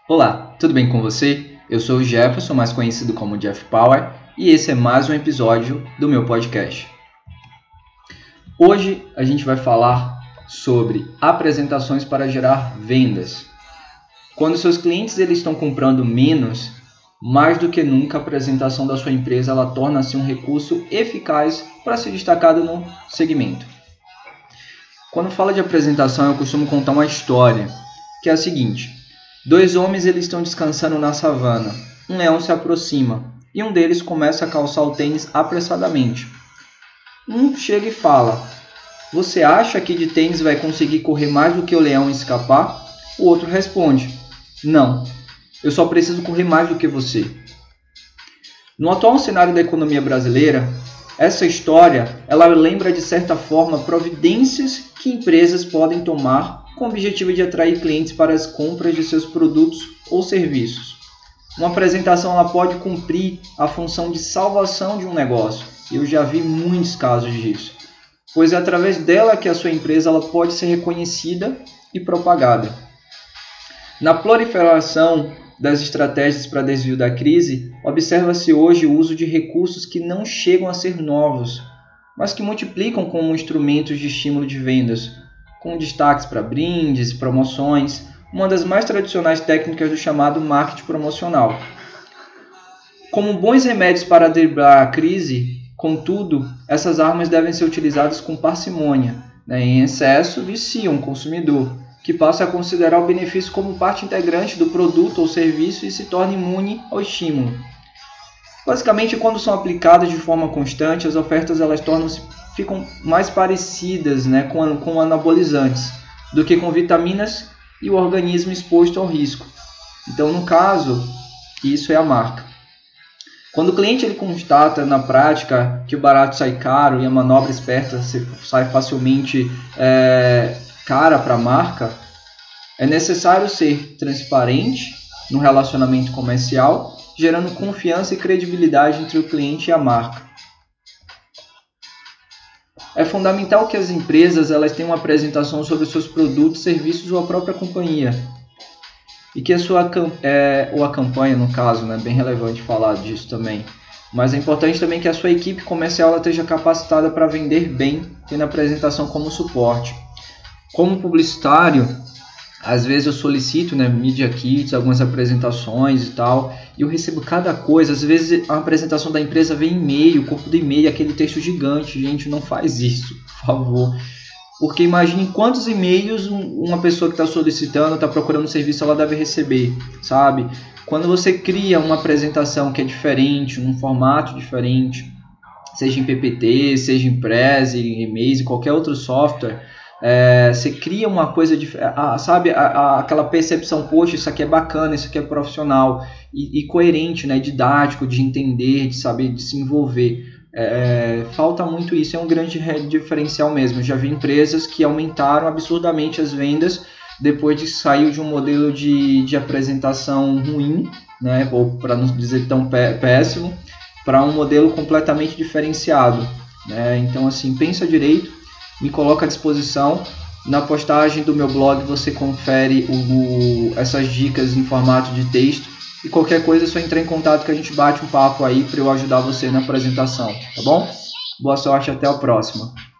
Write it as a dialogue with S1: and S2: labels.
S1: Olá, tudo bem com você? Eu sou o Jefferson, mais conhecido como Jeff Power, e esse é mais um episódio do meu podcast. Hoje a gente vai falar sobre apresentações para gerar vendas. Quando seus clientes eles estão comprando menos, mais do que nunca a apresentação da sua empresa ela torna-se um recurso eficaz para ser destacado no segmento. Quando fala de apresentação, eu costumo contar uma história, que é a seguinte. Dois homens eles estão descansando na savana. Um leão se aproxima e um deles começa a calçar o tênis apressadamente. Um chega e fala: "Você acha que de tênis vai conseguir correr mais do que o leão e escapar?" O outro responde: "Não, eu só preciso correr mais do que você." No atual cenário da economia brasileira, essa história ela lembra de certa forma providências que empresas podem tomar com o objetivo de atrair clientes para as compras de seus produtos ou serviços. Uma apresentação ela pode cumprir a função de salvação de um negócio. Eu já vi muitos casos disso, pois é através dela que a sua empresa ela pode ser reconhecida e propagada. Na proliferação das estratégias para desvio da crise, observa-se hoje o uso de recursos que não chegam a ser novos, mas que multiplicam como instrumentos de estímulo de vendas, com destaques para brindes e promoções, uma das mais tradicionais técnicas do chamado marketing promocional. Como bons remédios para driblar a crise, contudo, essas armas devem ser utilizadas com parcimônia. Em excesso, viciam o consumidor, que passa a considerar o benefício como parte integrante do produto ou serviço e se torna imune ao estímulo. Basicamente, quando são aplicadas de forma constante, as ofertas elas ficam mais parecidas com anabolizantes do que com vitaminas e o organismo exposto ao risco. Então, no caso, isso é a marca. Quando o cliente ele constata na prática que o barato sai caro e a manobra esperta sai facilmente cara para a marca, é necessário ser transparente no relacionamento comercial, gerando confiança e credibilidade entre o cliente e a marca. É fundamental que as empresas elas tenham uma apresentação sobre seus produtos, serviços ou a própria companhia. E que ou a campanha, no caso, é bem relevante falar disso também. Mas é importante também que a sua equipe comercial ela esteja capacitada para vender bem, tendo a apresentação como suporte. Como publicitário, às vezes eu solicito Media Kits, algumas apresentações e tal, e eu recebo cada coisa. Às vezes a apresentação da empresa vem em e-mail, o corpo do e-mail, aquele texto gigante. Gente, não faz isso, por favor. Porque imagine quantos e-mails uma pessoa que está solicitando, está procurando um serviço, ela deve receber, sabe? Quando você cria uma apresentação que é diferente, num formato diferente, seja em PPT, seja em Prezi, em e-mails, qualquer outro software, você cria uma coisa diferente, sabe? Aquela percepção, poxa, isso aqui é bacana, isso aqui é profissional e coerente, didático, de entender, de saber, de se envolver. Falta muito isso, é um grande diferencial mesmo. Eu já vi empresas que aumentaram absurdamente as vendas depois de sair de um modelo de apresentação ruim, ou para não dizer tão péssimo, para um modelo completamente diferenciado. Então, assim, pensa direito, me coloca à disposição. Na postagem do meu blog você confere essas dicas em formato de texto. E qualquer coisa é só entrar em contato que a gente bate um papo aí para eu ajudar você na apresentação, tá bom? Boa sorte, até a próxima.